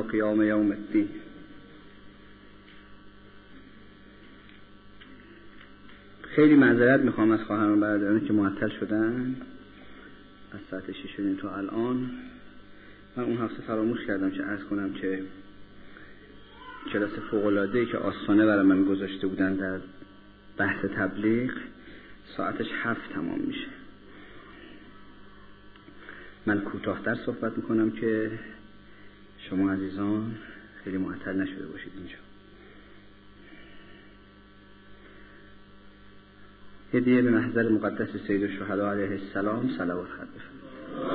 قیام یوم الدین. خیلی معذرت میخوام از خواهران برادرانی که معطل شدن از ساعت 6 شدیم تا الان. من اون هفته فراموش کردم چه عرض کنم که کلاس فوق‌العاده‌ای که آستانه برای من گذاشته بودن در بحث تبلیغ ساعتش 7 تمام میشه. من کوتاه‌تر صحبت میکنم که شما عزیزان خیلی معطل نشده باشید اینجا. هدیه به محضر مقدس سید الشهدا علیه السلام صلوات خط بفرمایید.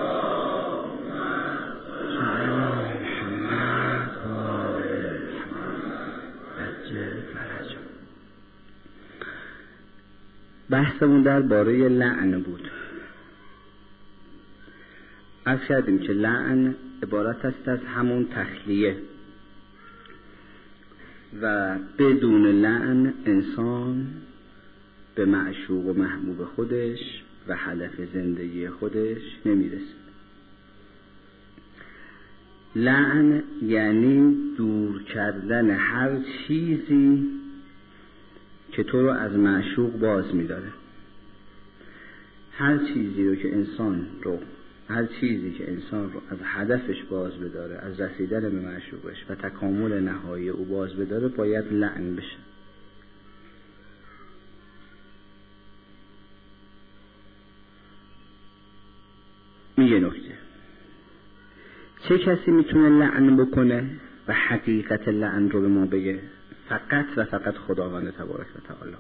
بحثمون در باره لعن بود. عرض کردیم که لعن عبارت است از همون تخلیه و بدون لعن انسان به معشوق و محبوب خودش و هدف زندگی خودش نمیرسه. لعن یعنی دور کردن هر چیزی که تو رو از معشوق باز می‌داره. هر چیزی که انسان رو از هدفش باز بداره، از رسیدن به معشوقش و تکامل نهایی او باز بداره، باید لعن بشه. یه نکته، چه کسی میتونه لعن بکنه و حقیقت لعن رو به ما بگه؟ فقط و فقط خداوند تبارک و تعالی.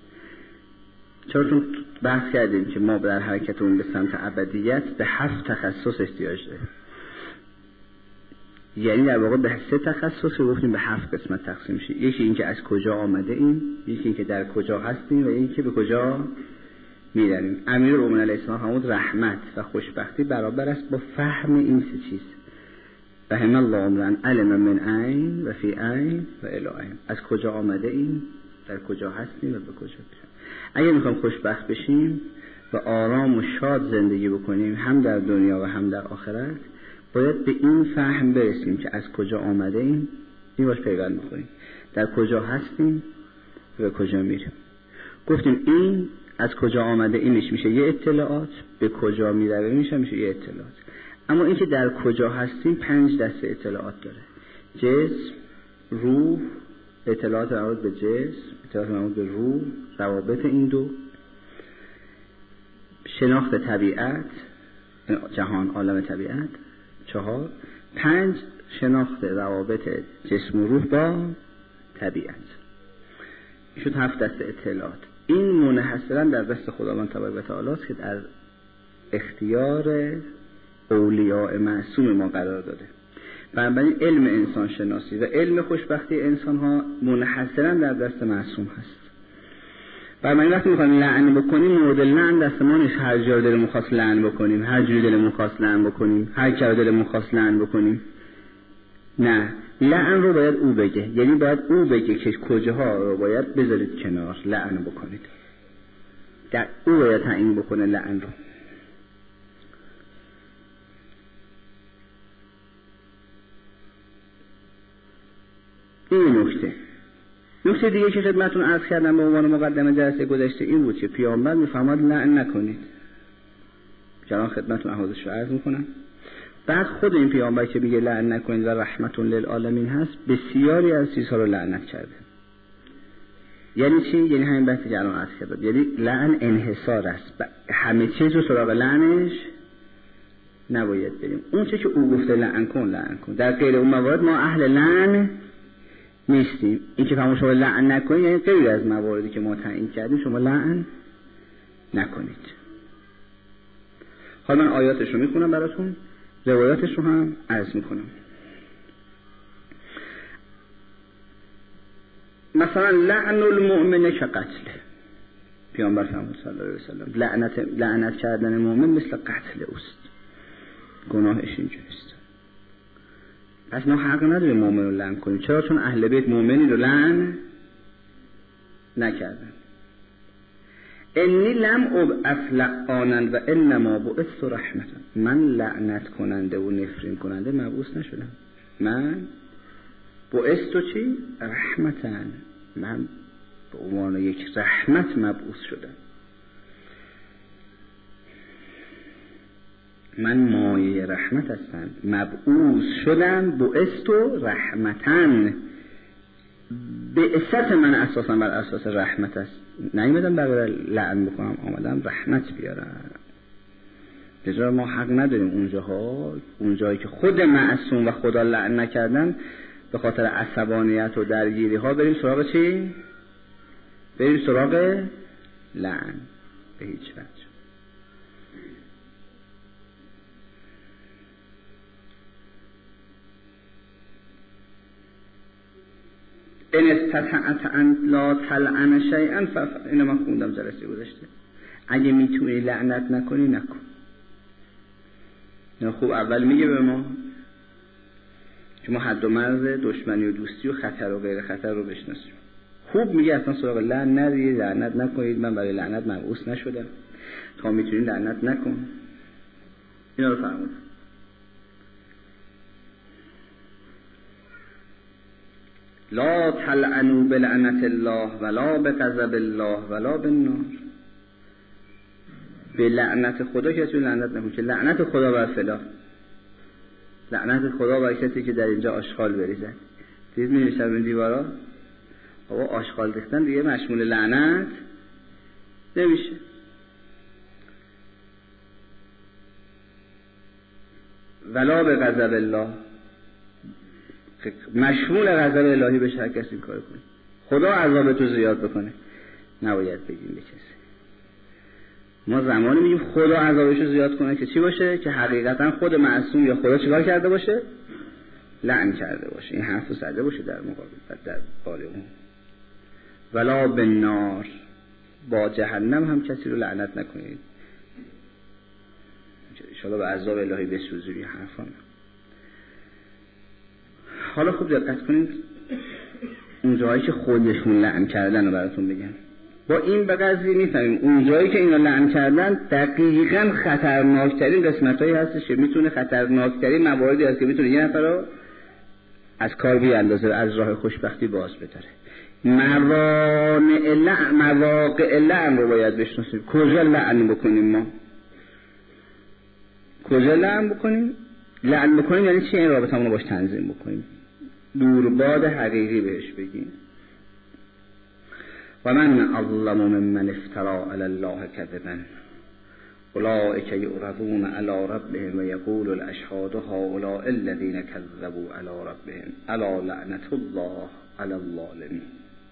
چون بحث کردیم که ما در حرکتمون به سمت ابدیت به 7 تخصص احتیاج داریم. یعنی در واقع به 3 تخصص رو گفتیم به 7 قسمت تقسیم میشه. یکی این که از کجا آمده ایم، یکی این که در کجا هستیم و یکی که به کجا میریم. امیرالمومنین علیه السلام فرمود رحمت و خوشبختی برابر است با فهم این 3 چیز. رحم الله امرا علم من عین و فی عین و الی عین. از کجا آمده ایم، در کجا هستیم و به کجا میریم. اگه میخوام خوشبخت بشیم و آرام و شاد زندگی بکنیم هم در دنیا و هم در آخرت، باید به این فهم برسیم که از کجا آمده ایم، این باش پیوند بخوریم، در کجا هستیم و به کجا میریم. گفتیم این از کجا آمده ایمش میشه یه اطلاعات، به کجا میره میشه یه اطلاعات. اما این که در کجا هستیم 5 دسته اطلاعات داره: جسم، روح، اطلاعات مربوط به جسم، اطلاعات مربوط به روح، روابط این دو، شناخت طبیعت، جهان، عالم طبیعت، 4، 5 شناخت روابط جسم و روح با طبیعت. شد 7 دسته اطلاعات. این منحصرا در دست خداوند تبارک و تعالی است که در اختیار اولیاء معصوم ما قرار داده. بنابراین علم انسان شناسی و علم خوشبختی انسان ها منحصرا در دست معصوم هست. بنابراین وقتی میخوایم لعن بکنیم، مورد لعن دست ما نیست. هر جا دلمون خواست لعن بکنیم، هر جوری دلمون خواست لعن بکنیم، هر کی دلمون خواست لعن بکنیم. نه، لعن رو باید او بگه. یعنی باید او بگه که کجاها رو باید بذارید کنار، لعن بکنید. در او باید تعیین بکنه لعن رو. این نکته دیگه که خدمتتون عرض کردم به عنوان مقدمه جلسه گذشته این بود که پیامبر میفرماد لعن نکنید. جلان خدمتتون احوالش رو عرض میکنم. بعد خود این پیامبر که میگه لعن نکنید و رحمت للعالمین هست، بسیاری از چیزها رو لعنت کرده. یعنی چی؟ یعنی همین بحثی که الان عرض کردم. یعنی لعن انحصار است، همه چیز رو سراغ لعنش نباید بریم. اون چه که او گفته لعن کن. در غیر اون موارد ما اهل لعن نیستیم. این که فرمود شما لعن نکنید یعنی غیر از مواردی که ما تعیین کردیم شما لعن نکنید. حالا من آیاتش رو میخونم براتون، روایاتش رو هم عرض میکنم. مثلا لعن المؤمن كقتله. پیامبر فرمود صلی الله علیه و سلم لعنت کردن مؤمن مثل قتل اوست، گناهش اینجوریست. پس ما حق نداریم مؤمن رو لعن کنیم. چرا؟ چون اهل بیت مؤمنی رو لعن نکردن. انی لم ابعث لعانا و انما بعثت رحمتا. من لعنت کننده و نفرین کننده مبعوث نشدم، من بعثت چی؟ رحمتن، من به عنوان یک رحمت مبعوث شدم. من مایه رحمت هستم، مبعوث شدم. بعثت رحمتن، بعثت من اساسا بر اساس رحمت است. نیومدم برای لعن بکنم، آمدم رحمت بیارم. لذا ما حق نداریم اونجایی که خود معصوم و خدا لعن نکردن به خاطر عصبانیت و درگیری ها بریم سراغ چی؟ بریم سراغ لعن. به هیچ وجه. این استطعت ان لا تلعن شیئا اینو من خوندم جلسه گذشته. اگه میتونی لعنت نکنی نکن. نه خوب اول میگه به ما که ما حد و مرز دشمنی و دوستی و خطر و غیر خطر رو بشناسیم. خوب میگه اصلا سراغ لعن نرید، لعنت نکنید. من برای لعنت مبعوث نشدم. تا میتونید لعنت نکن. اینا رو فرمود. لا تلعنوا بلعنت الله ولا بغضب الله ولا بالنار. به لعنت خدا کسی لعنت نکن که لعنت خدا بر فلان، لعنت خدا بر کسی که در اینجا آشغال بریزد. دید می‌نویسن این دیوارا آقا آشغال ریختن دیگه مشمول لعنت نمیشه. ولا بغضب الله، مشمول غضب الهی بشه هر کسی این کار کنه. خدا عذاب تو زیاد بکنه نباید بگیم به کسی. ما زمانی میگیم خدا عذابش رو زیاد کنه که چی باشه؟ که حقیقتا خود معصوم یا خدا چیکار کرده باشه؟ لعن کرده باشه. این حرف رو زده باشه در مقابل در قال اون. ولا بالنار، با جهنم هم کسی رو لعنت نکنید. ان شاء الله به عذاب الهی بسوزی حرفا. حالا خوب دقت کنید اون جایی که خودشون لعن کردن رو براتون بگم. با این به قضیه میفهمیم اون جایی که اینا لعن کردن دقیقاً خطرناکترین قسمتایی هستش که میتونه خطرناکترین مواردی هست که میتونه یه نفر رو از کار بیاندازه، از راه خوشبختی باز بتره. مواقع لعن رو باید بشناسیم. کجا لعن بکنیم؟ ما کجا لعن بکنیم؟ لعن بکنیم یعنی چی؟ این رابطمون رو باش تنظیم بکنیم، دورباد حقیقی بهش بگیم. و من اظلم ممن افترا علی الله کذبا اولئک یعرضون علی ربهم و یقول الاشهاد هؤلاء الذین کذبوا علی ربهم الا لعنت الله علی الظالمین.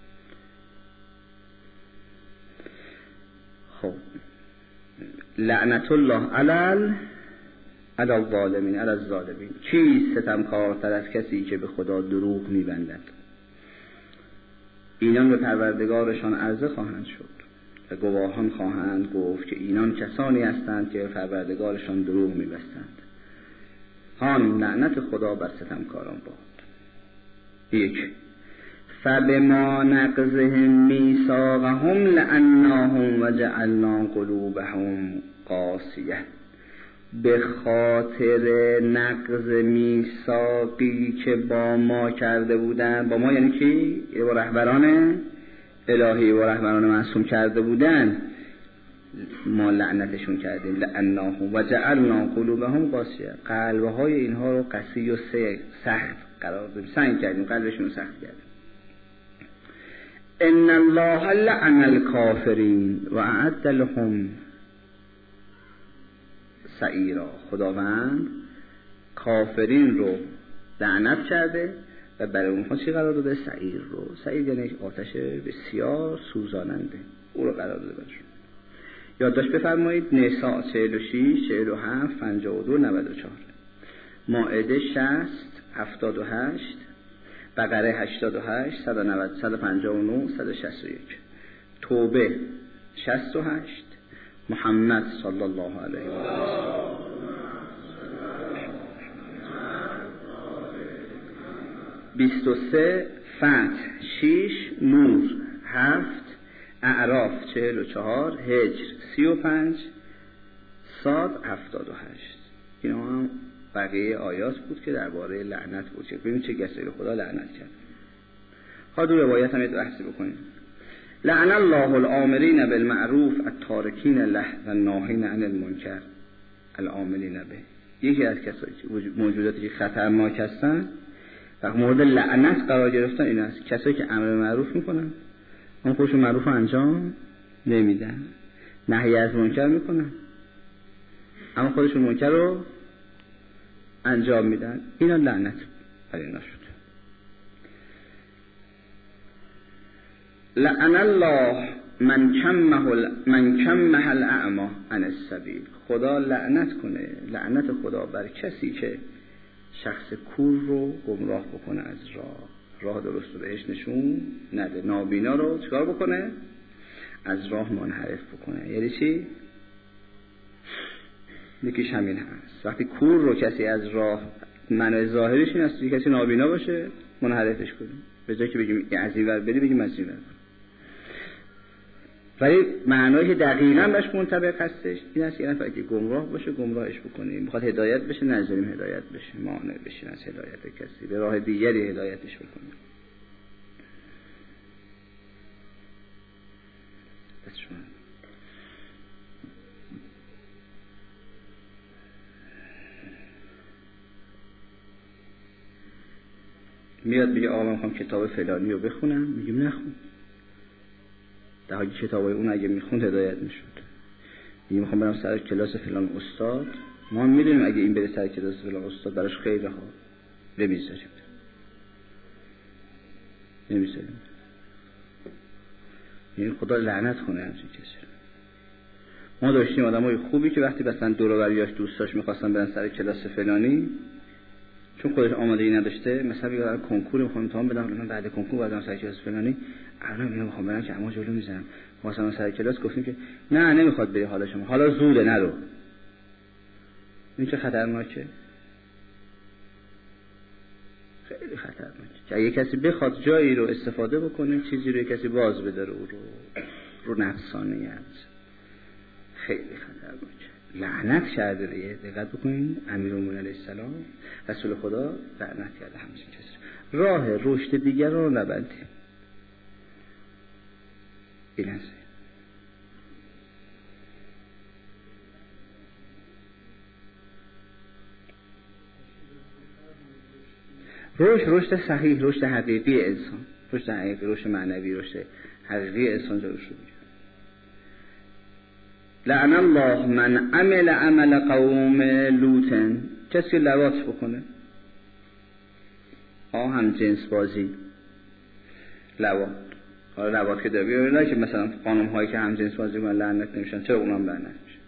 خب لعنت الله علی الظالمین، علی الظالمین. چیست ستمکارتر از کسی که به خدا دروغ میبندد؟ اینان به پروردگارشان عرضه خواهند شد و گواهان خواهند گفت که اینان کسانی هستند که به پروردگارشان دروغ میبستند. هان لعنت خدا بر ستمکاران باد. 1. فبما نقضهم میثاقهم لعناهم و جعلنا قلوبهم قاسیه. به خاطر نقض میثاقی که با ما کرده بودن، با ما یعنی کی؟ با رهبران الهی و رهبران معصوم کرده بودن، ما لعنتشون کردیم. لعناهم و جعلنا قلوبهم قاسیه، قلبهای اینها رو قسی و سخت قرار دادیم، سنگ کردیم، قلبشون رو سخت کردیم. ان الله لعن الکافرین و اعد لهم سعیرا. خداوند کافرین رو لعنت کرده و برای اونها چی قرار داده؟ سعیر رو. سعیر یعنی آتش بسیار سوزاننده، او رو قرار داده برشون. یادداشت بفرمایید. نساء 46 47 52 94، مائده 60 78، بقره 88 190 159 161، توبه 68، محمد صلی الله علیه و آله 23، فتح 6، نور 7، اعراف 44، هجر 35، صاد 78. اینا هم بقیه آیات بود که درباره لعنت بود. ببین چه کسی به خدا لعنت کرد. خواهد روایت هم بحثی بکنیم. لعن الله الآمرین بالمعروف التارکین له و الناهین عن المنکر العاملین به. یکی از موجوداتی که خطرناک هستن و مورد لعنت قرار گرفتن این است کسایی که امر معروف میکنن اون خودشون معروف رو انجام نمیدن، نهی از منکر میکنن اما خودشون منکر رو انجام میدن. اینا لعنت بر اینا شد. لعن الله من کمه الاعمی عن السبیل. خدا لعنت کنه، لعنت خدا بر کسی که شخص کور رو گمراه بکنه از راه درست رو بهش نشون نده، نابینا رو چکار بکنه؟ از راه منحرف بکنه. یعنی چی؟ یکیش همین هست. وقتی کور رو کسی از راه، معنی ظاهرش این است که کسی نابینا باشه منحرفش کنه، به جای که بگیم از این ور بری بگیم از این ور. ولی معنایی که دقیقاً بهش منطبق هستش این است که اگه گمراه باشه گمراهش بکنیم، بخواد هدایت بشه نذاریم هدایت بشه، مانع بشیم از هدایت کسی، به راه دیگری هدایتش بکنیم. بس شما میاد میگه آقا من میخوام کتاب فلانی رو بخونم، میگیم نخون. در حالی کتابای اون اگه میخوند هدایت میشد. میگه میخوام برم سر کلاس فلان استاد، ما هم میدونیم اگه این بره سر کلاس فلان استاد براش خیره ها، نمیذاریم. یعنی خدا لعنت کنه همچین کسی. ما داشتیم آدمای خوبی که وقتی مثلا دور و بریاش دوستاش میخواستن برن سر کلاس فلانی، چون خودش آمادگی نداشته، مثلا میگه کنکور میخوام امتحان بدم، من بعد کنکور بعدم سر کلاس فلانی الان میگم برم که اما جلو میذارم. مثلا سر کلاس گفتیم که نه نمیخواد بری، حالا شما حالا زوده نرو. این چه خطرناکه، خیلی خطرناکه که اگه کسی بخواد جایی رو استفاده بکنه، چیزی رو کسی باز بداره او رو نفسانیت، خیلی خطرناکه. لعنت کرده دیگه. دقت بکنین امیرالمومنین علیه السلام رسول خدا لعنت کرده همچین کسی. راه رشد دیگر رو نبندیم. این هست. رشد صحیح، رشد حقیقی انسان، رشد حقیقی، رشد معنوی، رشد حقیقی انسان جلوش رو بگیره. لعن الله من عمل عمل قوم لوط. کسی لواط بکنه، هم جنس بازی، لواط. حالا لواط که داره نه که مثلا خانم هایی که هم جنس بازی کنن لعنت نمیشن، چرا اونم لعنت میشن؟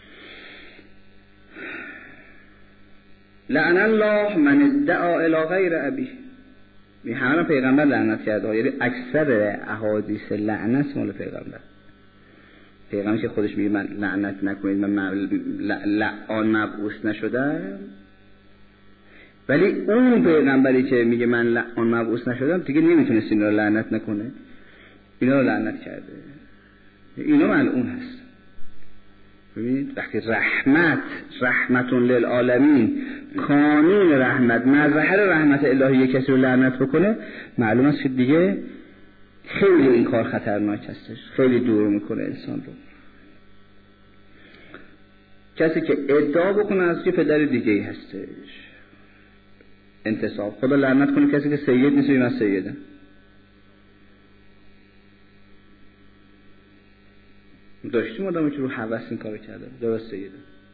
لعن الله من ادعا الی غیر ابی. می همه پیغمبر لعنت کرده، یعنی اکثر احادیث لعنت مال پیغمبر. پیغمبر که خودش میگه من لعنت نکنید، من لعان مبعوث نشدم، ولی اون پیغمبری که میگه من لعان مبعوث نشدم دیگه نمیتونست اینا رو لعنت نکنه، اینا رو لعنت کرده. اینا ملعون هست. ببینید وقتی رحمت للعالمین، کانون رحمت، مظهر رحمت الهی کسی رو لعنت بکنه، معلوم است که دیگه خیلی این کار خطرناک هستش، خیلی دور میکنه انسان رو. کسی که ادعا بکنه از که پدر دیگه ای هستش، انتصاب. خدا لعنت کنه کسی که سید نیست و سیده. داشتیم آدمی که رو هوس این کارو کرده، درست سیده.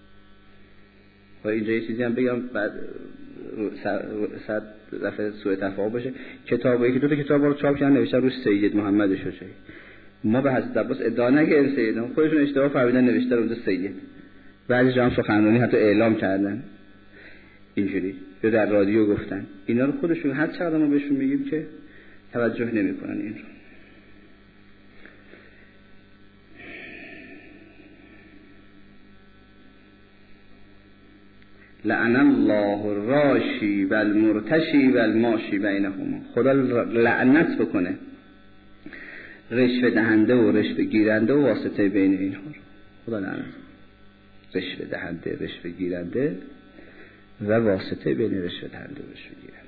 و اینجا یه چیزی هم بگم بعد صد دفعه سوء تفاهم بشه. کتابی که دو تا کتاب رو چاپ کردن نوشته روش سید محمد شجاعی. ما به حضرت عباس ادعا نکردیم سیدم، خودشون اشتباه فهمیدن نوشته رو اونجا سید. بعضی جا هم سخنرانی حتی اعلام کردن اینجوری، یا در رادیو گفتن. اینا رو خودشون هر چقدر ما بهشون میگیم که توجه نمیکنن این رو. لعن الله الراشی و المرتشی و الماشی بینهما. خدا لعنت بکنه رشوه دهنده و رشوه گیرنده و واسطه بین اینها رو. خدا لعنت. رشوه دهنده، رشوه گیرنده و واسطه بین رشوه دهنده و رشوه گیرنده.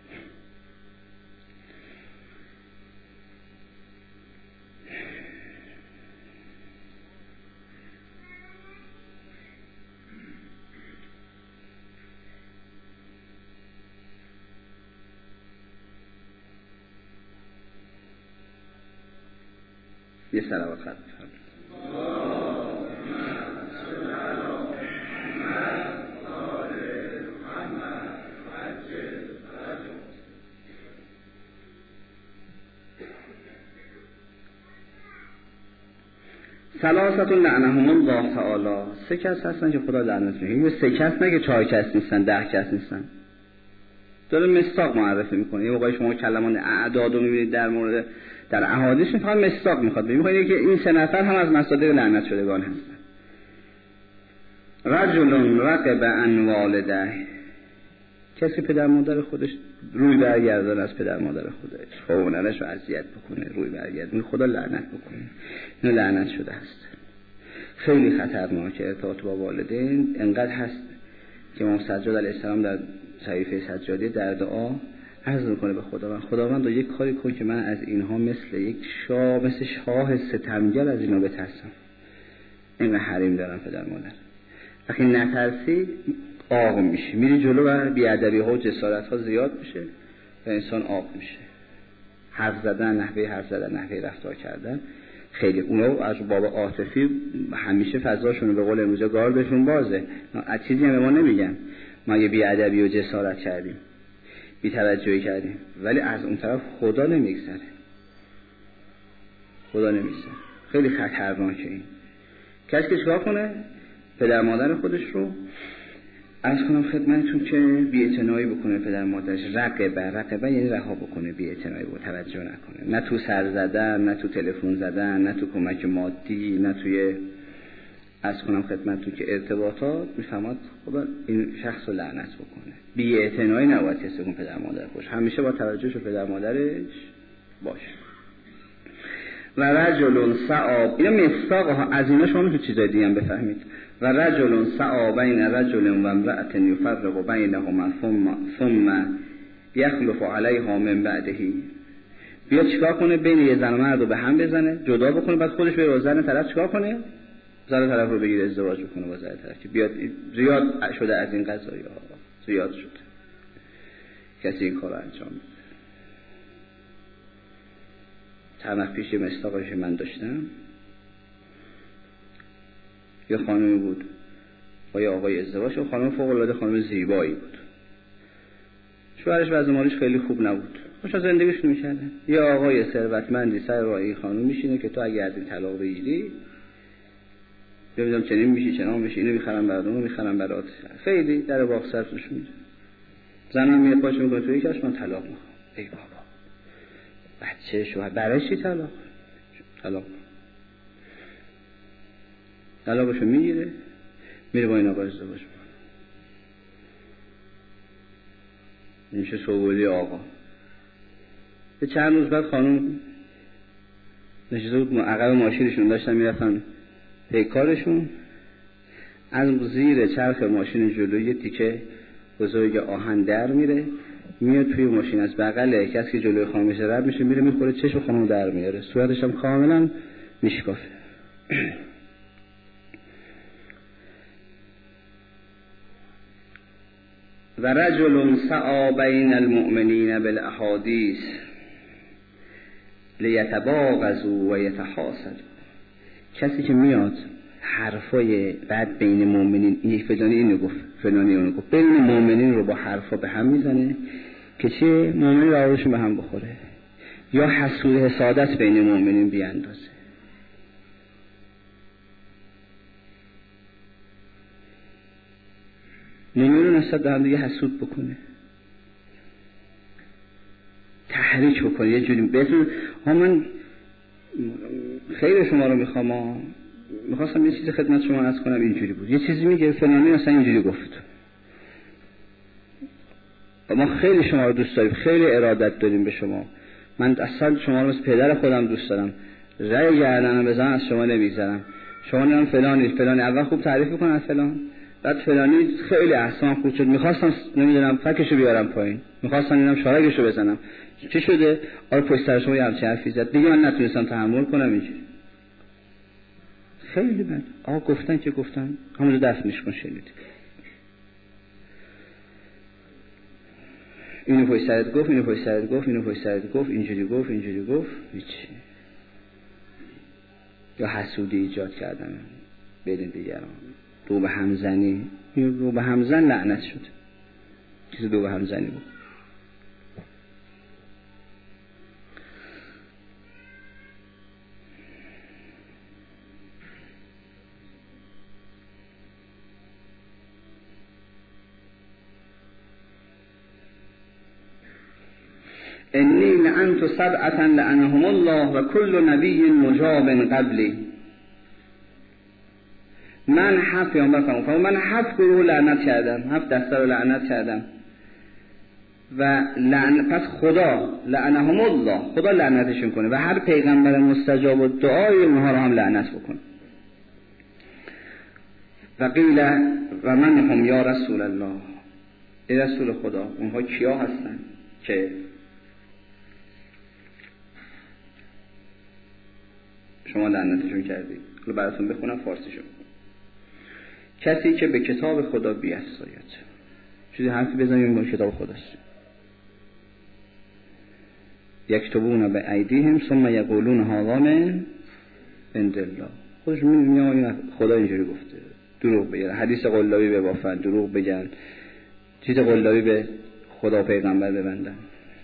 یه صلوات خط بفرمایید. ثلاثة لعنهم الله تعالی. 3 کس هستن که خدا لعنت میکنه. 3 کس نه که 4 کس نیستن، 10 کس نیستن. داره مصداق معرفی میکنه. یه موقعی شما کلمان اعداد رو میبینید در احادیث فقط مصداق میخواد. میگه که این 3 نفر هم از مصادیق لعنت شدگان هستن. رجل رغب عن والده. کسی پدر مادر خودش روی برگردان از پدر مادر خودش، خونه‌اش رو اذیت بکنه، روی برگردون، خدا لعنت بکنه. اینو لعنت شده است. خیلی خطرناکه ارتباط با والدین. انقدر هست که امام سجاد علیه السلام در صحیفه سجادی در دعا عرض میکنه به خداوند یک کاری کن که من از اینها مثل یک شاه ستمگر از اینا بترسم. این حریم دارم پدر مادر. وقتی نترسی آق میشه، میری جلو و بیادبی ها و جسارت ها زیاد میشه و انسان آق میشه. حرف زدن، نحوه حرف زدن، نحوه رفتار کردن، خیلی اونا از باب عاطفی همیشه فضاشون به قول امروزه گار بهشون بازه. از چیزی هم به ما نمیگن ما یه بیادبی و جسارت کردیم، بی‌توجهی کردیم، ولی از اون طرف خدا نمیگذره. خیلی خطرناکه این. کسی که چیکار کنه؟ پدر مادر خودش رو عرض کنم خدمتتون که بی‌اعتنایی بکنه پدر مادرش. رقبه یعنی رها بکنه، بی‌اعتنایی بکنه، توجه نکنه. نه تو سر زدن، نه تو تلفن زدن، نه تو کمک مادی، نه توی عرض کنم خدمتتون که ارتباطات. میفهمد خدا این شخص رو لعنت بکنه. بی‌اعتنایی نباید کسی کن پدر مادر باشه، همیشه با توجهش به پدر مادرش باشه. و رجل سعاب، اینا مصداقها. از اینا شما میتونید چیزای دیگه هم بفهمید. و رجل سعى بین رجل و امرأة یفرق بینهما ثم یخلف علیها من بعده. بیا چیکار کنه؟ بین یه زن و مرد رو به هم بزنه، جدا بکنه، بعد خودش به زن طرف چیکار کنه؟ زن طرف رو بگیره ازدواج بکنه با زن طرف. که بیاد زیاد شده از این قضایا، زیاد شده کسی این کارو انجام میده. چند وقت پیش مصداقش من داشتم، یه خانمی بود با یه آقای ازدواج و خانم فوق العاده خانم زیبایی بود. شوهرش وضع مالیش خیلی خوب نبود، خوشا زندگیش می‌کردن. یه آقای ثروتمندی سر راه این خانم میشینه که تو اگه از این طلاق بگیری ببینم چنین میشی چنان میشی، اینو میخرم برات اونو میخرم برات. خیلی در باغ صرفش میده. زنم میاد پاش میگه تو یکیش من طلاق میخوام. ای بابا بچه شوهر برای چی طلاقشو میگیره، میره با این آقا ازدواج میکنه. میشه سوگلی آقا. به چند روز بعد خانم نشسته بود عقب ماشینشون، داشتن میرفتن پیکارشون. از زیر چرخ ماشین جلوی یه تیکه بزرگ آهن در میره، میاد توی ماشین، از بغل کسی که جلوی خانمش رد میشه میره میخوره، چشم خانم در میاره، صورتش هم کاملا میشکافه. و رجل سعى بین المؤمنین بالاحادیث لیتباغضوا و یتحاسدوا. کسی که میاد حرفای بد بین مؤمنین، این فلانی اینو گفت فلانی اونو گفت، بین مؤمنین رو با حرفا به هم میزنه که چه مؤمنین راهشون به هم بخوره، یا حسادت بین مؤمنین بیاندازه. مؤمنین نسبت به هم دیگه حسود بکنه، تحریک بکنه، یه جوری بهتون من خیر شما رو میخواستم یه چیزی خدمت شما عرض کنم. اینجوری بود، یه چیزی میگه فلانی مثلا اینجوری گفت، ما خیلی شما رو دوست داریم، خیلی ارادت داریم به شما، من اصلا شما رو مثل پدر خودم دوست دارم، رأی گردنم بزن از شما نمیگذرم، شما نمیدونم فلانی اول خوب تعریف بکن از فلان، بعد فلانی خیلی احسان خود شد، میخواستم نمیدونم فکشو بیارم پایین، میخواستم اینم شارگشو بزنم، چی شده؟ آره پشت سر شما یه همچین حرفی زد، دیگه من نتونستم تحمل کنم اینجوری. خیلی بد. آقا گفتن که گفتن، همونجا دفنش کن. شنید اینو پشت سرت گفت، اینو پشت سرت گفت، اینو پشت سرت گفت، اینجوری گفت، اینجوری گفت، هیچی. یا حسودی ایجاد کردن بین دیگران، رو به همزنی. رو به همزن لعنت شد، چیز رو به همزنی بود. انی لعنت سبعة لعنهم الله و کل نبی مجاب قبلی. من 7 پیامبر فرمود، من 7 گروه لعنت کردم، 7 دسته رو لعنت کردم و پس خدا لعنهم الله، خدا لعنتشون کنه و هر پیغمبر مستجاب الدعای اونها رو هم لعنت بکنه. و قیل و من هم یا رسول الله، ای رسول خدا اونها کیا هستن که شما لعنتشون کردید؟ رو براتون بخونم فارسیشو. کسی که به کتاب خدا بی‌عصایت، چیزی حرفی بزنیم با کتاب خداست. یکتبون به ایدیهم ثم یقولون هذا من عند الله. خودش میگه خدا اینجوری گفته، دروغ بگن، حدیث قلابی ببافن، دروغ بگن، چیز قلابی به خدا پیغمبر ببندن،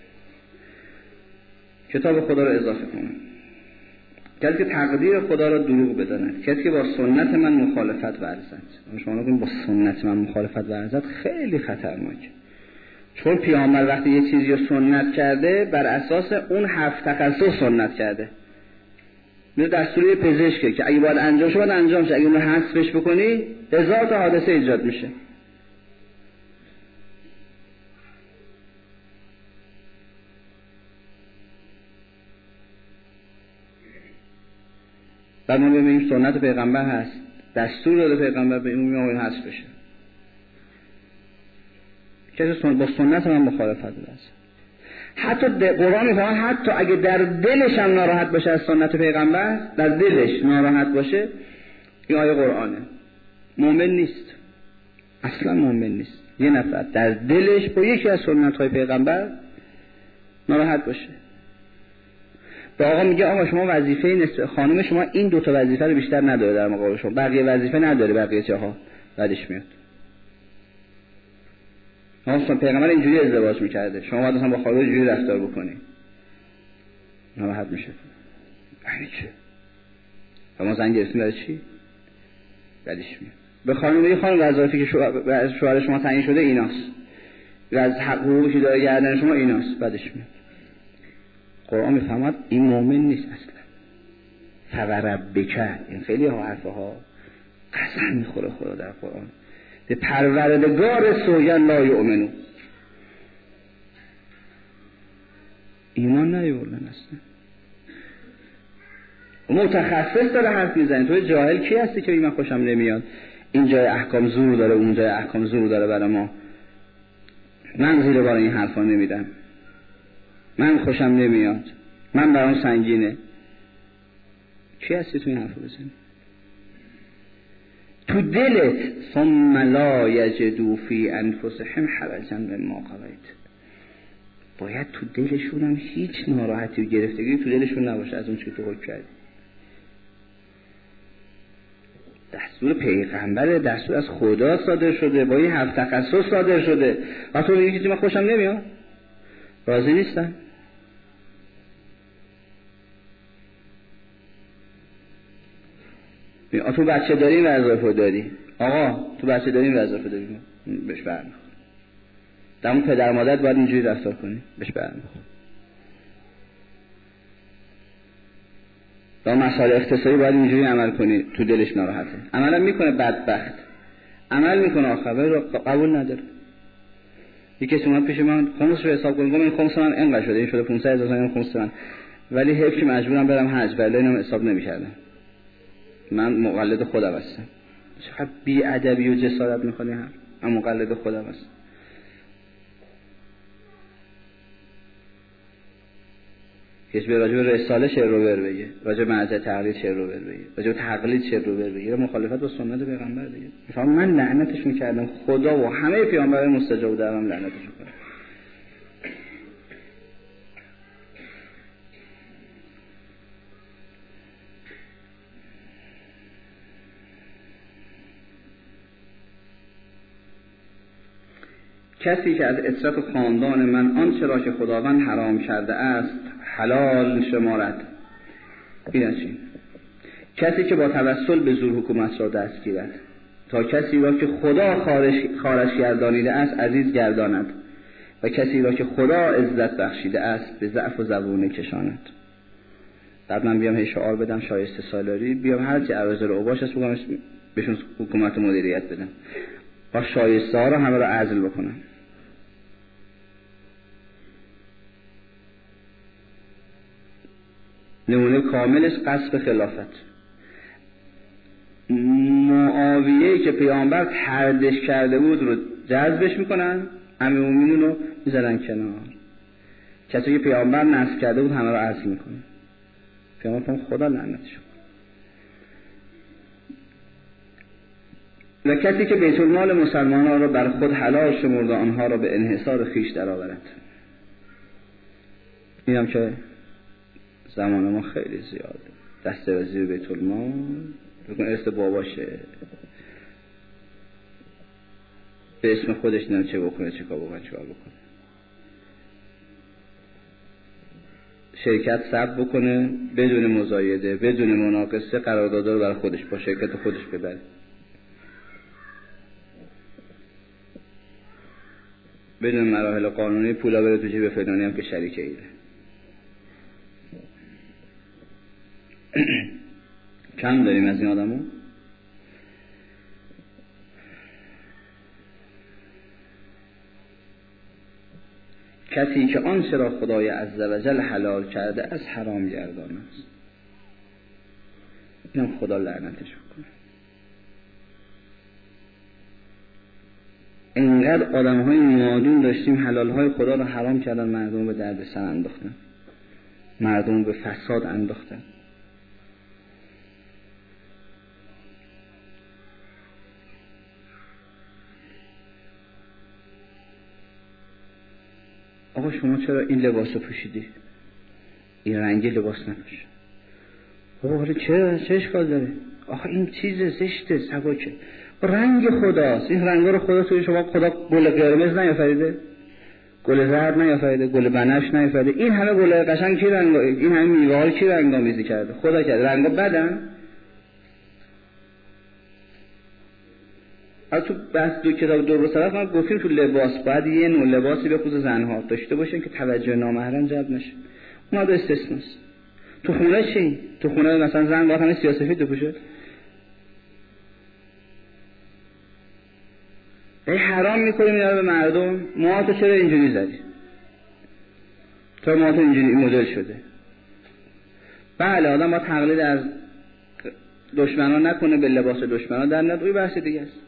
کتاب خدا رو اضافه کنن. کسی که تقدیر خدا را دروغ بداند، کسی که با سنت من مخالفت ورزد. شما نگید با سنت من مخالفت ورزد، خیلی خطرناکه. چون پیامبر وقتی یه چیزی رو سنت کرده بر اساس اون 7 تخصص سنت کرده. مثل دستور پزشکه که اگه باید انجام شه باید انجام شه، اگه اون رو حذفش بکنی 1000 تا حادثه ایجاد میشه. بعد ما ببینیم سنت پیغمبر هست، دستور داده پیغمبر به اون میگه حذف بشه. کسی با سنت من مخالفت داره. حتی قرآن میفهمه حتی اگه در دلش هم ناراحت باشه از سنت پیغمبر، در دلش ناراحت باشه، این آیه قرآنه، مؤمن نیست، اصلا مؤمن نیست. یه نفر در دلش با یکی از سنت های پیغمبر ناراحت باشه، به آقا میگه آقا شما وظیفه خانم شما این 2 تا وظیفه رو بیشتر نداره در مقابل شما، بقیه وظیفه نداره، بقیه چاها بعدش میاد. اصلا پیغمبر اینجوری ازدواج میکرده، شما باید اصلا با خانم اینجوری رفتار بکنی، ناراحت میشه. یعنی چه؟ و ما زنگ گرفتیم برای چی؟ بعدش میاد به خانم میگه خانم وظایفی که شوهر شما تعیین شده ایناست، و از حقوقی که داره گردن شما ایناست، بعدش میاد. قرآن میفهمد این مؤمن نیست اصلا. فوربک، این خیلی ها حرفه ها قسم میخوره خدا در قرآن، به پروردگار سوگن لا یؤمنون، ایمان نیاوردن اصلا. متخصص داره حرف میزنه، تو جاهل کی هستی که من خوشم نمیاد این جای احکام زور داره، اون جای احکام زور داره برای ما، من زیر بار این حرفا نمیدم، من خوشم نمیاد، من برام سنگینه. چی هستی تو این حرفو بزنی؟ تو دلت ثم لا یجدوا فی انفسهم حرجا مما قضیت، باید تو دلشون هم هیچ ناراحتی و گرفتگی تو دلشون نباشه از اون چیزی که تو حکم کردی. دستور پیغمبر، دستور از خدا صادر شده، با این 7 تخصص صادر شده، و تو میگی که من خوشم نمیاد، راضی نیستم. تو بچه داریم وظایف داری، آقا تو بچه داریم وظایف داری، بهش برمیخوره. در اون پدر مادر باید اینجوری رفتار کنی، بهش برمیخوره. در مسائل اقتصادی باید اینجوری عمل کنی، تو دلش ناراحته، عملا میکنه بدبخت، عمل میکنه آخر ولی قبول نداره. یکی اومد پیش من خمس رو حساب کنم، این خمس من اینقدر شده، این شده 500,000 این خمس من، ولی حیف که مجبورم برم حج، ولی اینم حساب نمی‌کردم. من مقلد خودم هستم، چقدر بی ادبی و جسارت میکنی هم مقلد خودم هست. کسی به راجع به رساله شعر رو بگه، راجع به مرجع تقلید شعر رو بگه، راجع به تقلید شعر رو بگه، مخالفت با سنت پیغمبر بگه. میفهم من لعنتش میکردم، خدا و همه پیامبران مستجاب دارم لعنتش میکنم. کسی که از اطراف خاندان من آنچه را که خداوند حرام کرده است حلال شمارد. بینشین کسی که با توسل به زور حکومت را دست گیرد تا کسی را که خدا خارش گردانیده است عزیز گرداند و کسی را که خدا عزت بخشیده است به ضعف و زبون کشاند. بعد من بیام هی شعار بدم شایسته سالاری، بیام هر چی عرض رو باش است بگم بهشون حکومت و مدیریت بدم، با شایسته ها رو همه رو عزل بکنم. نمونه کاملش قصد خلافت. معاویه‌ای که پیامبر طردش کرده بود رو جذبش میکنن، امیرالمومنین رو میذارن کنار. کسی که پیامبر نصب کرده بود همه رو عزل میکنه. پیامبر خدا لعنتش کنه. و کسی که بیت المال مسلمانان را بر خود حلال شمرده آنها را به انحصار خیش درآورد. اینم که زمان ما خیلی زیاده. دست وزیر بیت المال بکن ارث باباشه، به اسم خودش نمیدونه چه بکنه، چه کار بکنه، چه کار بکنه. شرکت ثبت بکنه بدون مزایده، بدون مناقصه، قرارداد رو برای خودش با شرکت خودش ببره. بدون مراحل قانونی پولا بره تو جیب فلانی هم که شریک ایده. کم داریم از این آدمو. کسی که آنچه را خدای عزوجل حلال کرده از حرام گردانه است، اینم خدا لعنتش کنه. اینقدر آدم‌های نادون داشتیم حلال‌های خدا را حرام کردن، مردم به دردسر انداختن، مردم به فساد انداختن. آقا شما چرا این لباس رو پوشیدی؟ این رنگی لباس نپوش. آقا حالا چه اشکال داره؟ آقا این چیز زشته، سبکه. رنگ خداست. این رنگا رو خدا توی شما، خدا گل قرمز نیافریده؟ گل زرد نیافریده؟ گل بنفش نیافریده؟ این همه گل قشنگ کی رنگ، این همه میوه‌ها کی رنگ‌آمیزی کرده؟ خدا کرده. رنگا بدن؟ از تو بحث دو کتاب دو طرف ما گفتیم تو لباس باید یه نوع لباسی به خصوص زن‌ها داشته باشن که توجه نامحرم جلب نشه. اومده استثناست. تو خونه چی؟ تو خونه مثلا زن باید همه سیاه‌سفید بپوشه؟ ای حرام می‌کنیم اینا به مردم. ما تو چرا اینجوری زدی؟ تو ما تو اینجوری مدل شده. بله آدم با تقلید از دشمنان نکنه، به لباس دشمنان در نیاد، اون بحث دیگه است.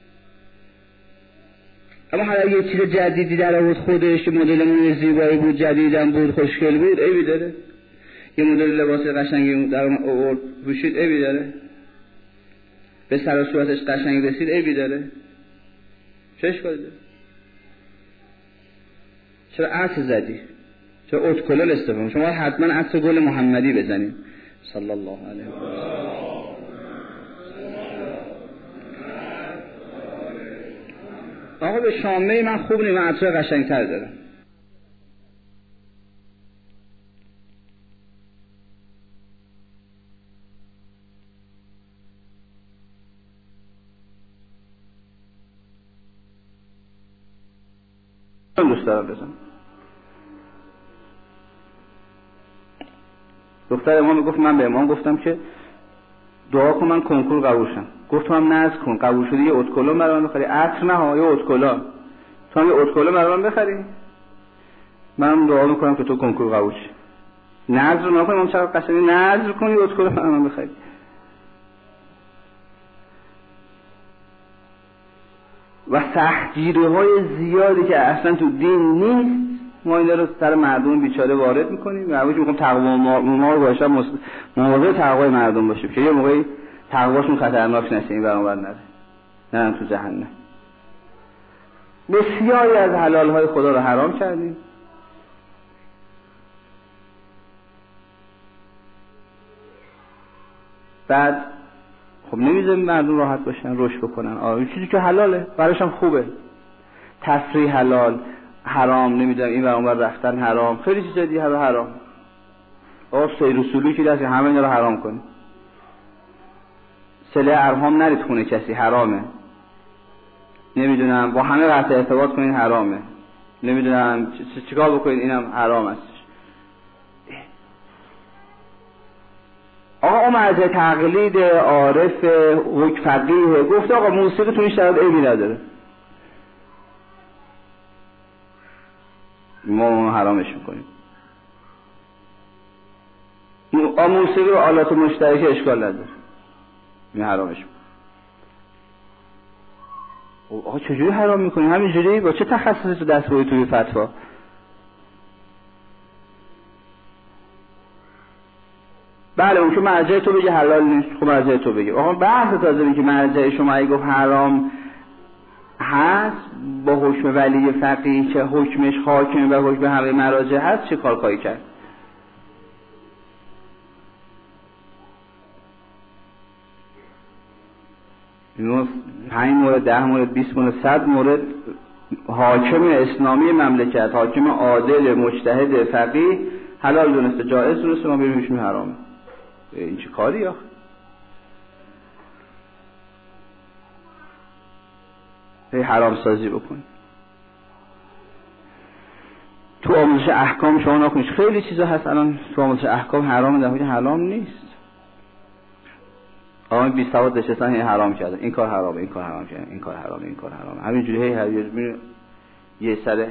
اما حالا یه چیز جدیدی در آورد خودش، مدل موی زیبایی بود، جدیدم بود، خوشگل بود، عیبی داره؟ یه مدل لباس قشنگی در آورد پوشید، عیبی داره؟ به سر و صورتش قشنگ رسید، عیبی داره؟ چه اشکالی داره؟ چرا عطر زدی؟ چرا اتکلال استفاده؟ شما حتما عطر گل محمدی بزنید صلی الله علیه و سلم. آقا به شامه من خوب نیم، من عطر قشنگتر دارم. دوست دارم بزنم. دختر امام گفت، من به امام گفتم که دعا کن من کنکور قبول شم. گفت هم ناز کن، قبول شدی یه اتکلو برام بخری، عطر نه ها، یه اتکلو. تو هم یه اتکلو برام بخری، منم دعا میکنم که تو کنکور قبول شی. نظر نکن، من چقدر قشنگه، نظر کنی اتکلو برام بخری. و سختگیری های زیادی که اصلا تو دین نیست، ما این رو سر مردم بیچاره وارد میکنیم و همونجور میگم تقوا ما رو باشه مواظب تقوای مردم باشیم که یه موقعی تقواشون خطرناک نشه، این برابر نره نه تو جهنم. بسیاری از حلال های خدا رو حرام کردیم. بعد خب نمیذاریم مردم راحت باشن، رشد بکنن. چیزی که حلاله براشون خوبه، تفریح حلال، حرام نمیدونم این اونور رفتن حرام، خیلی چیزا دیگه حرام. سیر و سلوکی دست همه اینا رو حرام کنید. صله ارحام نرید خونه کسی، حرامه. نمیدونم با همه قطع ارتباط کنید، حرامه. نمیدونم چیکار بکنید، اینم حرام است. آقا اون مرجع تقلید عارف حکم فقیه گفت آقا موسیقی تو این شرایط عیبی نداره، ما حرامش میکنیم. موسیقی و آلات مشترک اشکال نداره، این حرامش میکنیم. آقا چجوری حرام میکنیم؟ همینجوری با چه تخصصی تو دست بودی توی فتوا؟ بله اون که مرجع تو بگه حلال نیست، خب مرجع تو بگه. آقا بحث تازه این که مرجع شما اگه گفت حرام هست با حکم ولی فقیه که حکمش حاکم و حکم همه مراجع هست، چه کاری کرد؟ اینو 5 مورد 10 مورد 20 مورد 100 مورد حاکم اسلامی مملکت، حاکم عادل مجتهد فقیه حلال دونسته، جایز دونسته، ما ببینیم حرامه. این چه کاری آخه؟ حرام سازی بکن. تو آموزش احکام شما نکنید، خیلی چیزا هست الان تو آموزش احکام حرام، در حالی حرام نیست. آقا بی سواد نشستن این حرام کرده، این کار حرامه، این کار حرام کرده، این کار حرامه، این کار حرامه، همینجوری یه سره.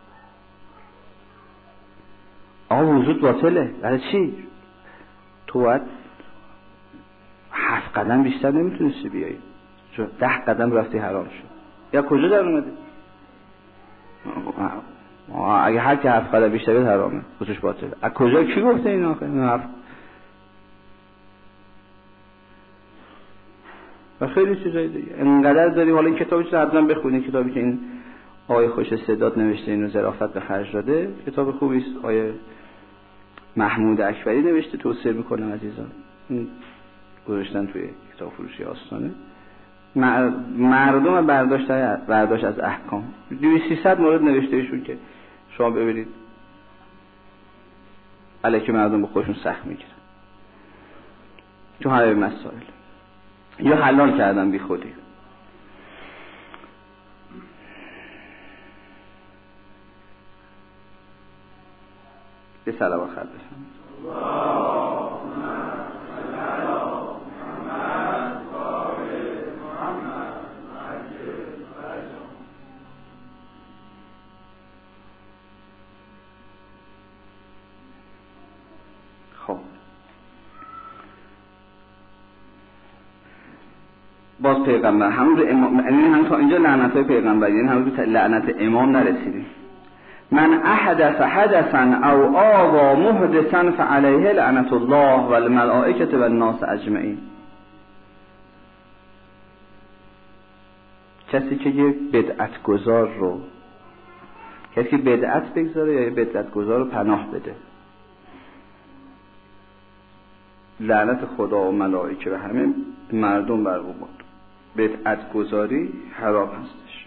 آقا وضوء باطله، برای چی؟ تو باید 7 قدم بیشتر نمیتونستی بیایی، چون 10 قدم رفتی حرام شد. یا کجا در اومده؟ اگه هر که 7 قدم بیشتر بیاد حرامه، وضوءش باطله. از کجا کی گفته این آخه؟ و خیلی چیزای دیگه انقدر داریم. حالا این کتابی رو حتما بخونید، کتابی که این آقای خوش استعداد نوشته، اینو ظرافت به خرج داده، کتاب خوبی است. آقای محمود اکبری نوشته، توصیه میکنم عزیزان. گذاشتن توی کتاب فروشی آستانه. مردم برداشت از احکام 200-300 مورد نوشته ایشون که شما ببینید الکی مردم به خودشون سخت میگیرن چون همه مسائل یا حلال کردن بی خودی. به صلوات خط بسن. باز پیغمبر همون تا اینجا لعنت های پیغمبر، یعنی همون لعنت امام نرسیدیم. من احدث حدثا او آوا محدثا فعلیه لعنت الله و الملائکه و الناس اجمعین. کسی که یه بدعت گذار رو، کسی که بدعت بگذاره یا یه بدعت گذار رو پناه بده، لعنت خدا و ملائکه و همه مردم بر او باد. بدعت گذاری حرام هستش.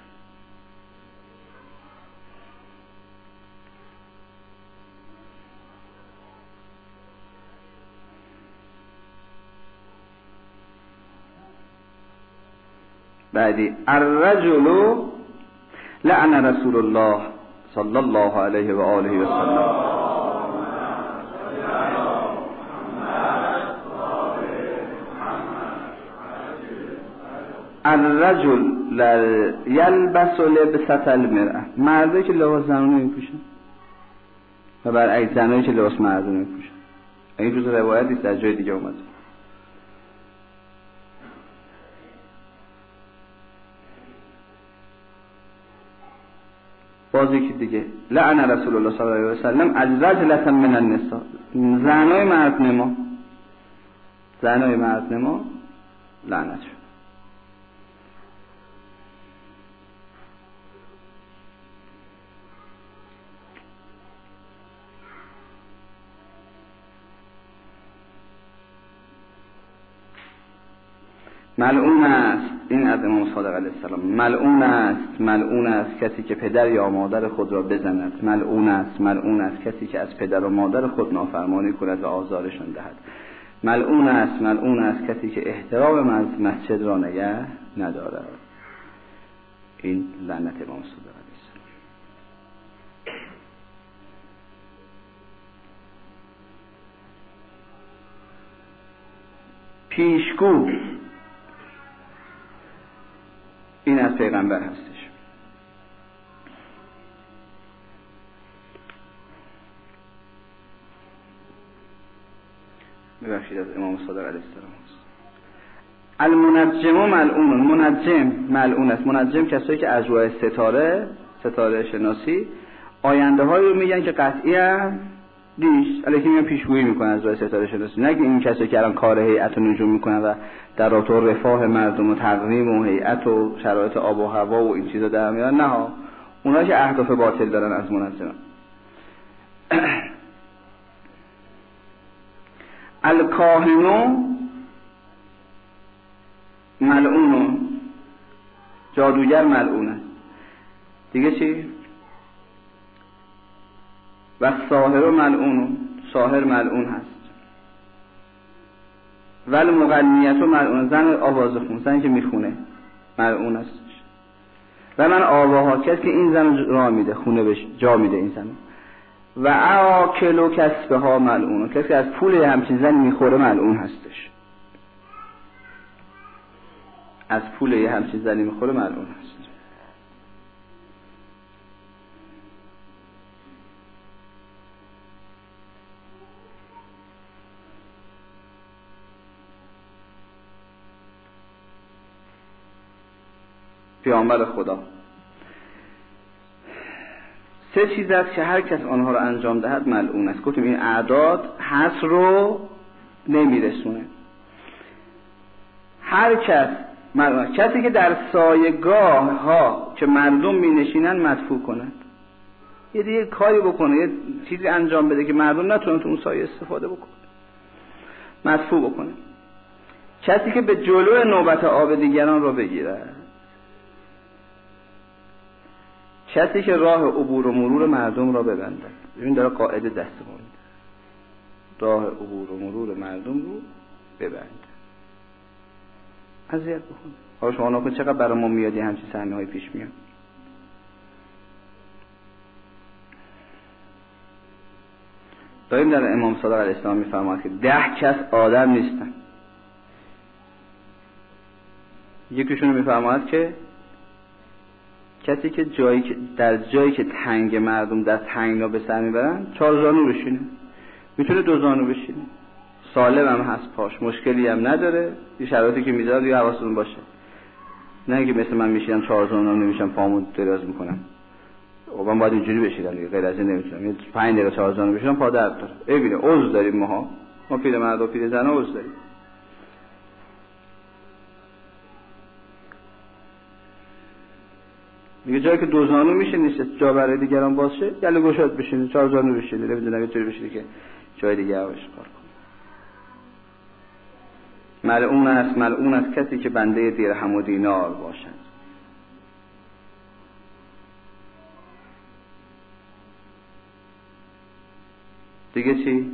بعدی الرجل لعن رسول الله صلی الله علیه و آله و سلم. الرجل یلبس لبسة المرأة، مردی که لباس زنانه میپوشن و برعکس زنایی که لباس مردانه میپوشن. این جزء روایتی است، در جای دیگه اومده. بازی که دیگه لعن رسول الله صلی الله علیه و سلم الرجلة من النساء، زنای مرد نما لعنت شد. ملعون است، این از امام صادق علیه السلام، ملعون است کسی که پدر یا مادر خود را بزند، ملعون است کسی که از پدر و مادر خود نافرمانی کند و آزارشان دهد، ملعون است کسی که احترام مسجد را نگه ندارد. این لعنت امام صادق علیه السلام. پیشگو، این از پیغمبر هستش. ببخشید از امام صادق علیه السلام هست. المنجم ملعون است. منجم کسایی که از روی ستاره شناسی آینده هایی رو میگن که قطعی هم نیست، علیه میگن پیشگویی میکنن از روی ستاره شناسی. نگه این کسایی که الان کار هیئت و نجوم میکنن و در رابطه رفاه مردم و تقویم و هیئت و شرایط آب و هوا و این چیزا در میارن، نه ها، اونها که اهداف باطل دارن از منجم. الکاهنو ملعون، جادوگر ملعونه. دیگه چی؟ و ساحر ملعون، ساحر ملعون هست. ول مغنیت ملعون، زن آوازخون، زنی که میخونه ملعون است. و من آواها، کسی که این زن را میده، خونه بهش جا میده این زن. و آکل و کسبها ملعون، کسی که از پول همچین زنی میخوره ملعون هستش. از پول همچین زنی میخوره ملعون هست. پیامبر خدا 3 چیز است که هر کس آنها را انجام دهد ملعون است. گفتیم این اعداد حصر رو نمیرسونه. هر کس ملعون، کسی که در سایگاه ها که مردم می نشینن مدفوع کند، یه دیگه کاری بکنه، یه چیزی انجام بده که مردم نتونن تو اون سایه استفاده بکنه، مدفوع بکنه. کسی که به جلو نوبت آب دیگران رو بگیره، کسی که راه عبور و مرور مردم را ببنده. ببین داره قاعده دستمون میده، راه عبور و مرور مردم رو ببنده، اذیت بکنه. حالا شما نکن چقدر برای ما میادی همچین صحنه های پیش میاد. داریم در امام صادق علیه السلام میفرماید که 10 کس آدم نیستن. یکیشون میفرماید که کسی که در جایی که تنگ مردم در تنگنا به سر میبرن 4 زانو بشینه، میتونه 2 زانو بشینه، سالم هم هست، پاش مشکلی هم نداره، یه شرایطی که میذاره دیگه حواستون باشه. نه که مثل من میشینم 4 زانو نمیشم، پامو دراز میکنم، من باید اینجوری بشینم دیگه، غیر از این نمیتونم. 5 دقیقه 4 زانو بشینم پا درد داره. ببینه عضو داریم ما پیرمرد و پیرزن عضو داریم. دیگه جایی که 2 زانو میشه نیست، جا برای دیگران باز شه، گله گشاد بشینه، 4 زانو بشینه، نمیدونم یه طوری بشینه که جای دیگه هواش کار کنه. ملعون است کسی که بنده درهم و دینار باشد. دیگه چی؟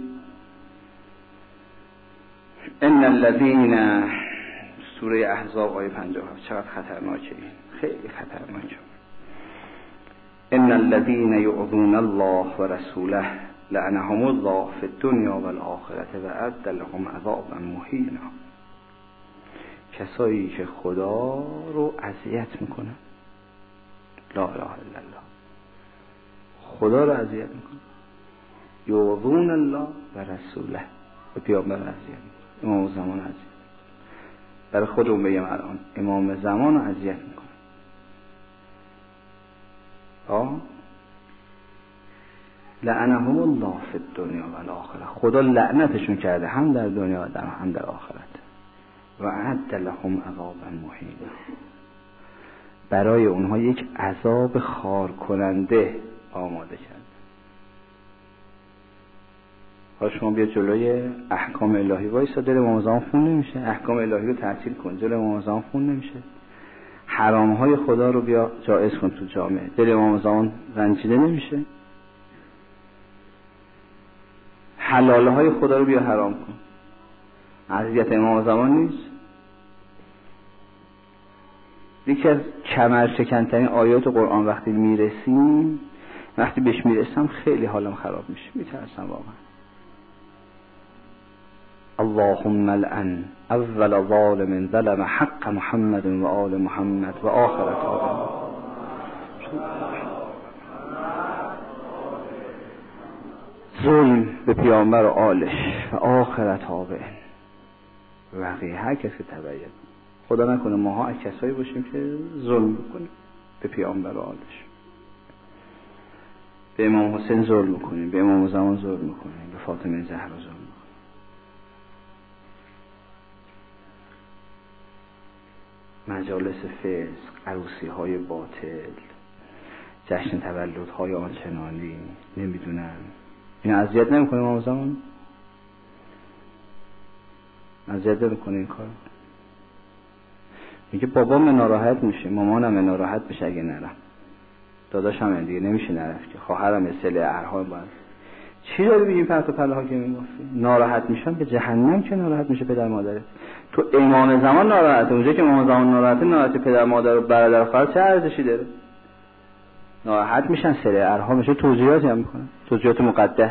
ان الذين، سوره احزاب آیه 57. چقدر خطرناکه این، خیلی خطرناکه. ان الذين يؤذون الله ورسوله لعنهم الله في الدنيا والآخرة واعد لهم عذابا مهینا. کسایی که خدا رو اذیت میکنن، لا اله الا الله، خدا رو اذیت میکنن، یؤذون الله و رسوله، و پیامبر اذیت میکنن، امام زمان اذیت. برای خودمون بگم الان امام زمان رو اذیت میکنن. لعنهم الله فی الدنیا و الاخره، خدا لعنتشون کرده هم در دنیا و هم در آخرت. و اعد لهم عذابا مهینا، برای اونها یک عذاب خار کننده آماده کرد. ها شما بیا جلوی احکام الهی وایسا، دل امام زمان خون نمیشه، احکام الهی رو تعطیل کن، دل امام زمان خون نمیشه. حرام های خدا رو بیا جایز کن تو جامعه، دل امام زمان رنجیده نمیشه. حلال های خدا رو بیا حرام کن، اذیت امام زمان نیست؟ یکی از کمرشکن‌ترین آیات قرآن وقتی میرسیم، وقتی بهش میرسم خیلی حالم خراب میشه، میترسم واقعا. اللهم لعن اول ظالم ظلم حق محمد و آل محمد و آخر تابعین. ظلم به پیامبر و آلش و آخر تابعین، بقیه هر کسی تبعیت. خدا نکنه ماها از کسایی باشیم که ظلم بکنیم به پیامبر و آلش، به امام حسین ظلم بکنیم، به امام زمان ظلم بکنیم، به فاطمه زهرا ظلم بکنیم. مجالس فسق، عروسی های باطل، جشن تولد های آنچنانی، نمیدونم این اذیت نمیکنه امام زمان؟ اذیت نمیکنه این کار؟ میگه بابام ناراحت میشه، مامانم ناراحت میشه اگه نرم، داداشم دیگه نمیشه نرفت که، خواهرم سله ارها باید. چی داری بگیم پرت و پله ها که میگفتی؟ ناراحت میشن به جهنم که ناراحت میشه پدر مادرت. تو امام زمان ناراحته، اونجا که امام زمان ناراحته، ناراحتی پدر مادر و برادر خواهر چه ارزشی داره؟ ناراحت میشن، سله ارها میشه، توجیهاتی هم میکنن، توجیهات مقدس.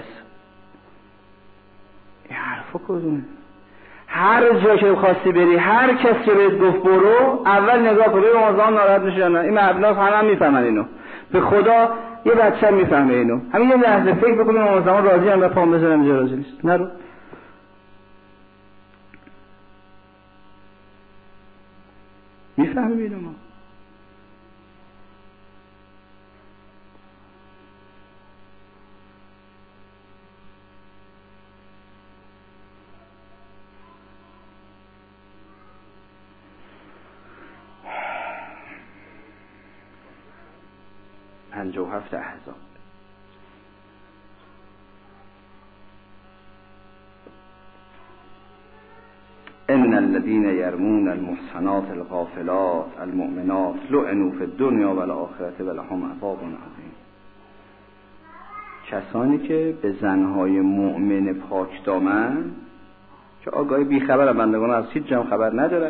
این حرفا کدومه؟ هر جا که خواستی بری، هر کس که بهت گفت برو، اول نگاه کن امام زمان ناراحت میشه یا نه. این مبنا هم میفهمن اینو، به خدا یه بچه میفهمه اینو. همین یه لحظه فکر بکنیم امام زمان راضی هم و پام بزنم اینجا راضی نیست، نرو. میفهمیم اینو ما. و هفت احزاب. ان الذين يرمون المحصنات الغافلات المؤمنات لعنوا في الدنيا والآخرة ولهم عذاب عظیم. کسانی که به زنهای مؤمن پاکدامن که آگاهی بیخبر بندگان از هیچ جام خبر ندارن،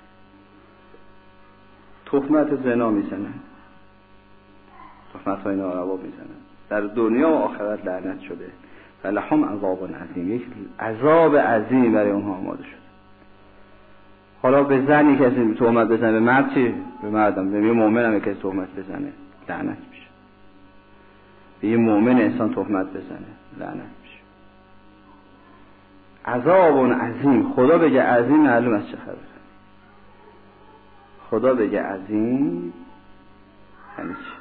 تهمت زنا میزنن، تهمت های ناروا میزنن، در دنیا و آخرت لعنت شده. ولهم عذاب عظیم، یک عذاب عظیم برای اونها آماده شده. حالا به زنی کسی تهمت بزنه، به مرد چی؟ به مردم، به یه مؤمن هم کسی تهمت بزنه لعنت میشه. به یه مؤمن انسان تهمت بزنه لعنت میشه. عذاب عظیم. خدا بگه عظیم، معلوم از چه خبره. خدا بگه عظیم یعنی چی؟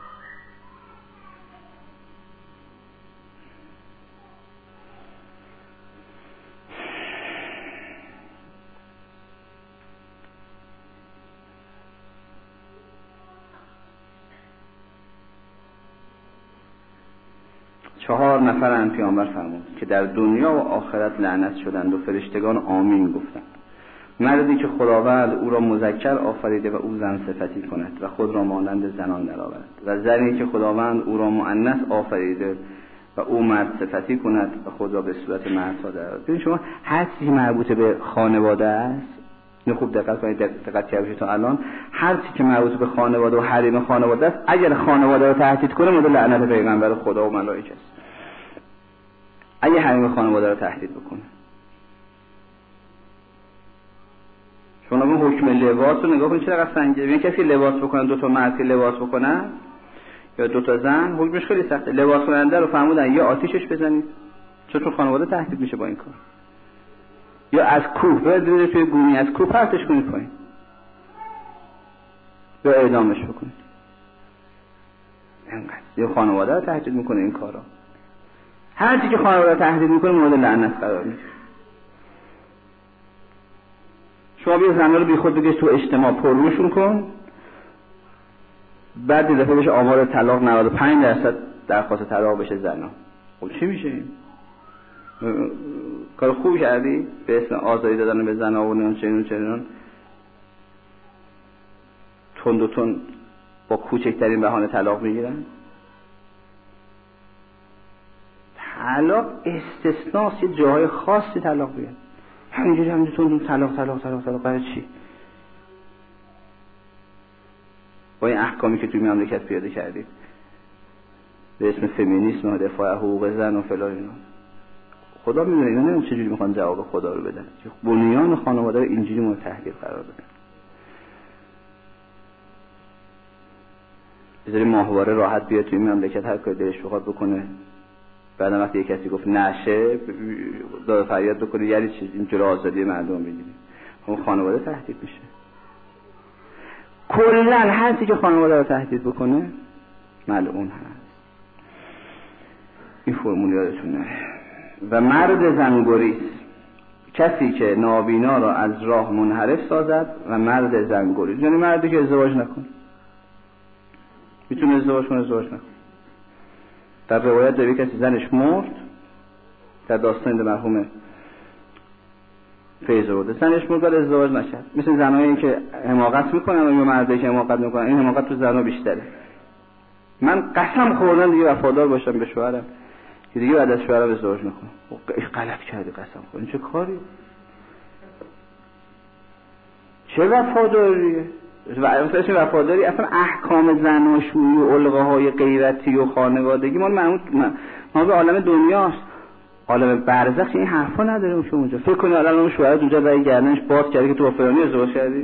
4 نفر پیامبر فرمود که در دنیا و آخرت لعنت شدند و فرشتگان آمین گفتند. مردی که خداوند او را مذکر آفریده و او زن صفتی کند و خود را مانند زنان درآورد، و زنی که خداوند او را مؤنث آفریده و او مرد صفتی کند و خود را به صورت مرد درآورد. ببین شما هر چیزی مربوط به خانواده است، اینو خوب دقت کنید، دقت کردید تا الان هر چیزی که مربوط به خانواده و حریم خانواده است، اگر خانواده رو تهدید کنه مورد لعنت پیغمبر خدا و ملائکه است. اگه حریم خانواده رو تهدید بکنه، شما اون حکم لباس رو نگاه کنید چقدر سنگینه. ببین کسی لباس بکنه، 2 تا مرد که لباس بکنن یا 2 تا زن، حکمش خیلی سخته. لباس کننده رو فرمودن یا آتیشش بزنید چون خانواده تهدید میشه با این کار، یا از کوه بردارید توی گونی از کوه پرتش کنید پایین، یا اعدامش بکنید. اینقدر یه خانواده رو تهدید میکنه این کارا. هر چی که خانواده تهدید میکنه مورد لعنت قرار میگیره. شما بیا زنها رو بی خود بگیش تو اجتماع پرروشون کن، بعد دفعه بشه آمار طلاق 95% درخواست طلاق بشه زنا. خب چی میشه این؟ کار خوب کردی به اسم آزادی دادن به زنا و چنون تند و تند با کوچکترین بهانه طلاق میگیرن. طلاق استثناست، یه جاهای خاصی طلاق میگیرن. همینجوری تند طلاق برای چی؟ با این احکامی که توی مملکت پیاده کردید به اسم فمینیسم و دفاع حقوق زن و فلان اینا، خدا میدونه اینا نمیدونم چجوری میخوان جواب خدا رو بدن که بنیان خانواده رو اینجوری مورد تهدید قرار بدن. بذاری ماهواره راحت بیاد توی مملکت هر کاری دلش بخواد بکنه، بعد وقتی یک کسی گفت نشه داد فریاد بکنه یعنی چیز اینجوری آزادی مردم بگیریم، اون خانواده تهدید میشه. کلا هر چیزی که خانواده رو تهدید بکنه ملعون هست. این فرمول یادتون نره. و مرد زنگریز، کسی که نابینا را از راه منحرف سازد. و مرد زنگریز یعنی مردی که ازدواج نکنه، میتونه ازدواج کنه ازدواج نکنه. در روایت داری کسی زنش مرد، در داستان مرحوم فیض آورده، زنش مرد ازدواج نکرد. مثل زنایی که حماقت میکنن و یا مردایی که حماقت میکنن، این حماقت تو زنا بیشتره. من قسم خوردم دیگه وفادار باشم به شوهرم که دیگه بعد از شوهرم ازدواج نکنم. غلط کردی قسم خور. این چه کاری؟ چه وفاداریه؟ وفاداری اصلا احکام زناشویی و الغاهای غیرتی و خانوادگی ما به عالم دنیاست. عالم برزخ این حرفا نداره. شما اونجا فکر کنی الان اون شوهرت اونجا برای گردنش باز کردی که تو با فلانی ازدواج کردی،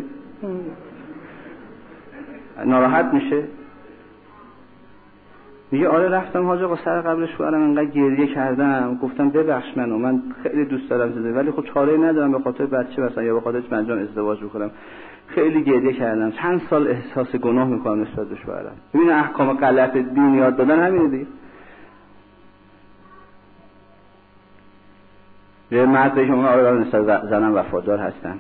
ناراحت میشه. میگه آره رفتم حاج آقا سر قبل شوهرم انقدر گریه کردم، گفتم ببخش من خیلی دوست دارم زندگی، ولی خب چاره‌ای ندارم به خاطر بچه مثلا یا به خاطر منجان ازدواج بکنم. خیلی گریه کردم، چند سال احساس گناه میکنم نسبت به شوهرم. ببین احکام غلط دین یاد دادن همینه دیگه. یه مرد به شما آره نسبت زنم وفادار هستن،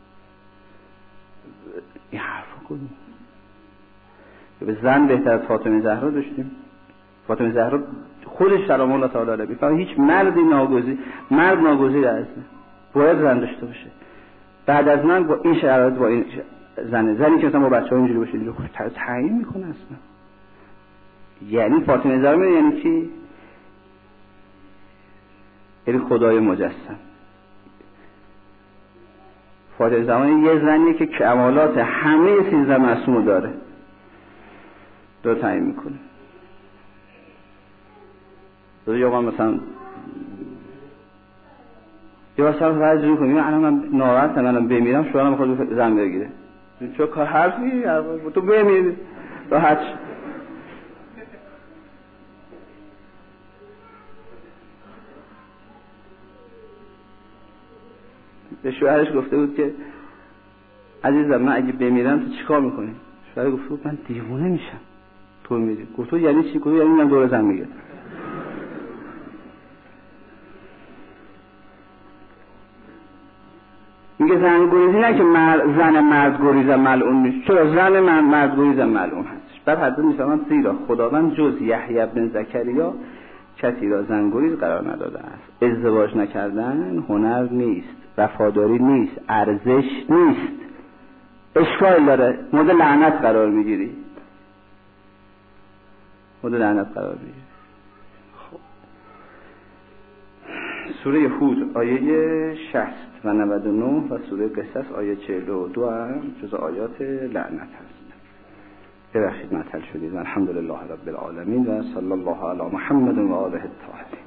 این حرفا کدوم؟ به زن بهتر از فاطمه زهرا داشتیم. فاطمه زهرا خودش سلام الله تعالی علیها فقط هیچ مردی ناگزیر است، باید زن داشته باشه. بعد از من با این شرایط با این زنی که مثلا با بچه‌ها اینجوری باشه اینجوری تعیین میکنه اصلا. یعنی فاطمه زهرا یعنی چی؟ یعنی خدای مجسم. فاطمه زهرا یه زنیه که کمالات همه 13 معصومو داره تعیین میکنه. یا من مثلا یا مثلا فرض کنیم الان من ناراحتم، منم بمیرم شوهرم میخواد زن بگیره، چه کار حرفی تو بمیری راحت. به شوهرش گفته بود که عزیزم من اگه بمیرم تو چیکار میکنی؟ شوهر گفته بود من دیوونه میشم تو میری. گفت یعنی چی؟ گفت یعنی من دور زن میگردم. میگه زن گریزی نه که زن مرد گریزم ملعون نیست. چرا زن مرد گریزم ملعون هستش؟ بعد حضرت میفرماند زیرا خداوند جز یحیی بن زکریا کسی را زن گریز قرار نداده است. ازدواج نکردن هنر نیست، وفاداری نیست، ارزش نیست، اشکال داره، مورد لعنت قرار میگیری. سوره هود آیه 60 و 99 و سوره قصص آیه 42 هم جز آیات لعنت هست. ببخشید معطل شدید. الحمدلله رب العالمین و صلی الله علی محمد و آله الطاهرین.